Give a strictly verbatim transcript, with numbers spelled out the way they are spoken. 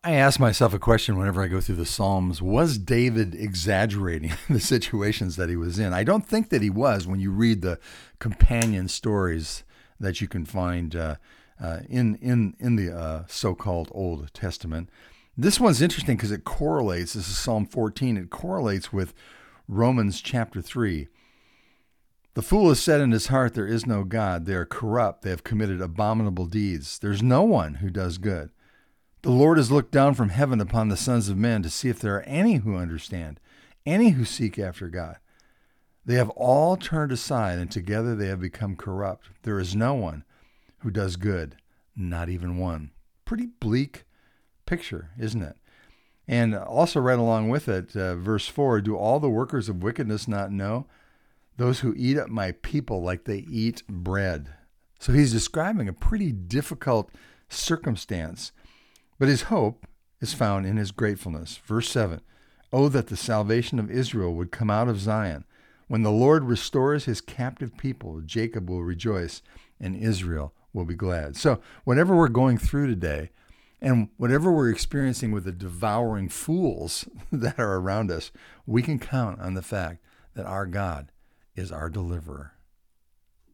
I ask myself a question whenever I go through the Psalms. Was David exaggerating the situations that he was in? I don't think that he was when you read the companion stories that you can find uh, uh, in, in, in the uh, so-called Old Testament. This one's interesting because it correlates. This is Psalm fourteen. It correlates with Romans chapter three. The fool has said in his heart, there is no God. They are corrupt. They have committed abominable deeds. There's no one who does good. The Lord has looked down from heaven upon the sons of men to see if there are any who understand, any who seek after God. They have all turned aside, and together they have become corrupt. There is no one who does good, not even one. Pretty bleak picture, isn't it? And also right along with it, uh, verse four, do all the workers of wickedness not know? Those who eat up my people like they eat bread. So he's describing a pretty difficult circumstance. But his hope is found in his gratefulness. Verse seven, oh, that the salvation of Israel would come out of Zion. When the Lord restores his captive people, Jacob will rejoice and Israel will be glad. So whatever we're going through today and whatever we're experiencing with the devouring fools that are around us, we can count on the fact that our God is our deliverer.